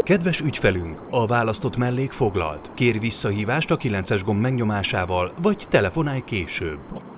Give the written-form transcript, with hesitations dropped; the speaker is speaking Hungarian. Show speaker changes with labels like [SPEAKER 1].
[SPEAKER 1] Kedves ügyfelünk, a választott mellék foglalt. Kérj visszahívást a 9-es gomb megnyomásával, vagy telefonálj később.